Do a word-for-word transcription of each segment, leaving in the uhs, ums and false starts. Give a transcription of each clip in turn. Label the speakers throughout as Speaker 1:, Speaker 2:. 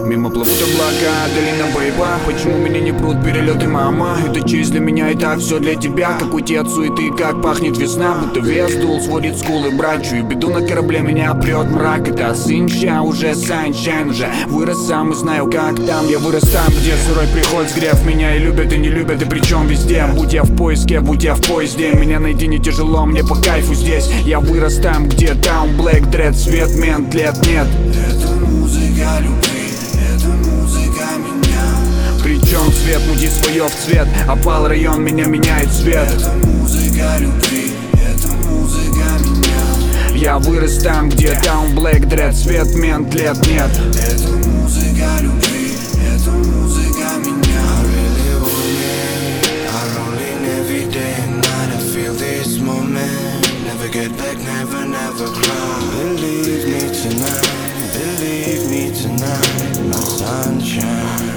Speaker 1: Мимо плывут облака, долина боева. Почему меня не прут перелеты, мама? Это честь для меня, и так все для тебя. Как уйти от суеты, как пахнет весна. Будто вес дул, сводит скулы, брат. Чую беду на корабле, меня прет мрак. Это сынча, уже санчайн. Уже вырос сам и знаю, как там. Я вырос там, где сырой приход сгрев. Меня и любят, и не любят, и причем везде. Будь я в поиске, будь я в поезде. Меня найти не тяжело, мне по кайфу здесь. Я вырос там, где там Black Dread, свет, мент, лет нет.
Speaker 2: Это музыка любви, это музыка меня.
Speaker 1: Причем цвет, муди свое в цвет. Опал район, меня меняет цвет.
Speaker 2: Это музыка любви, это музыка меня.
Speaker 1: Я вырос там, где там Black Dread, свет, мент, лет нет.
Speaker 2: Это музыка любви, это музыка меня. I really want it, I rolling every day and night. I feel this moment, never get back, never, never cry. Believe me tonight, believe me tonight, my sunshine.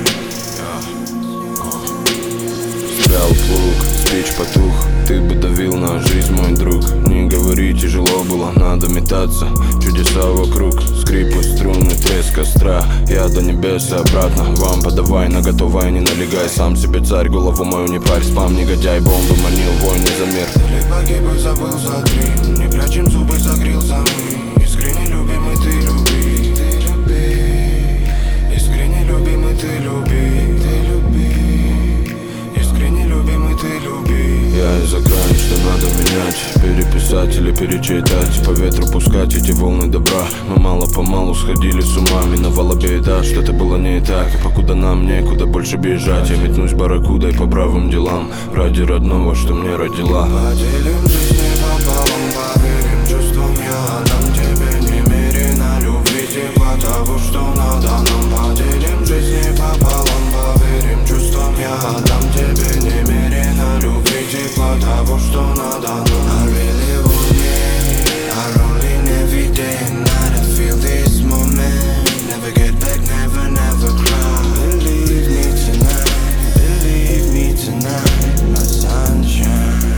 Speaker 3: Стрял плуг, спич потух, ты бы давил на жизнь, мой друг. Не говори, тяжело было, надо метаться. Чудеса вокруг, скрипы, струны, треск костра. Я до небес и обратно, вам подавай, на готовое не налегай. Сам себе царь, голову мою не парь, спам, негодяй. Бомбы манил, войны за мир.
Speaker 2: Далек погиб и забыл за три. Не прячем зубы, закрыл за мы. Искренне любимый, ты люби, ты люби. Искренне любимый, ты люби, ты люби. Искренне любимый, ты люби.
Speaker 3: Я из-за грани, что надо менять, переписать или перечитать, по ветру пускать эти волны добра. Мы мало-помалу сходили с ума, миновала беда, что-то было не так. И покуда нам некуда больше бежать, я метнусь барракудой по правым делам. Ради родного, что мне родила.
Speaker 2: Поделим жизнь пополам, поверим чувствам. Я отдам тебе немерено любви, тепла того, что надо нам. Поделим жизнь пополам, поверим чувствам. Я отдам тебе немерено любви, тепла того, что надо нам. I really want it, I rolling every day and night. I feel this moment, never get back, never, never cry. Believe me tonight, believe me tonight, my sunshine.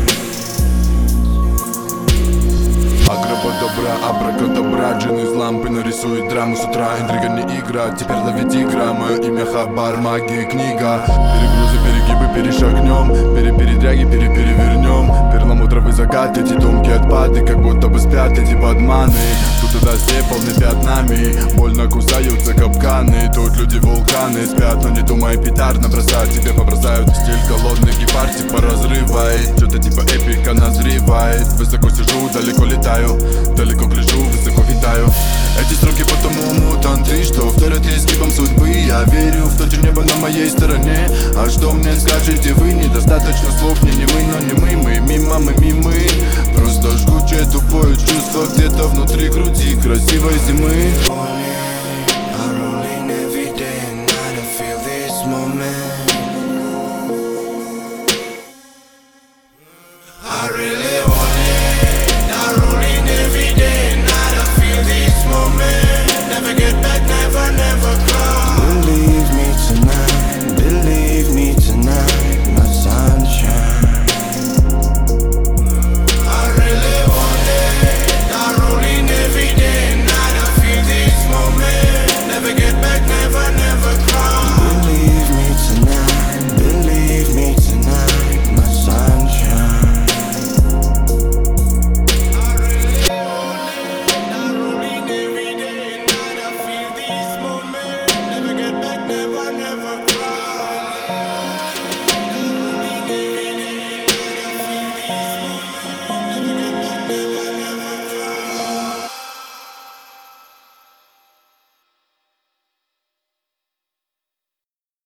Speaker 4: Аграбадабра, абракадабра, джин из лампы нарисует драму с утра. Интрига не игра, теперь лови тигра. Мое имя Хабар, магия, книга. Перегрузы, перегибы, перешагнем. Перепередряги, переперевернем. Перламутровый закат, эти тонкие отпады, как будто бы спят эти подманы. Тут и дождей полны пятнами, больно кусаются капканы. Тут люди вулканы спят, но не думай петард набросать. Тебе побросают стиль голодный гепард, типа разрывает. Что-то типа эпика назревает. Высоко сижу, далеко летаю, далеко гляжу, высоко витаю. Эти строки потому мутанты, что вторят изгибом судьбы. Я верю в то, что небо на моей стороне. А что мне скажете вы? Недостаточно слов, не не мы, но не мы. Мы мимо, мы мимы. Просто жгучее тупое чувство где-то внутри груди красивой зимы.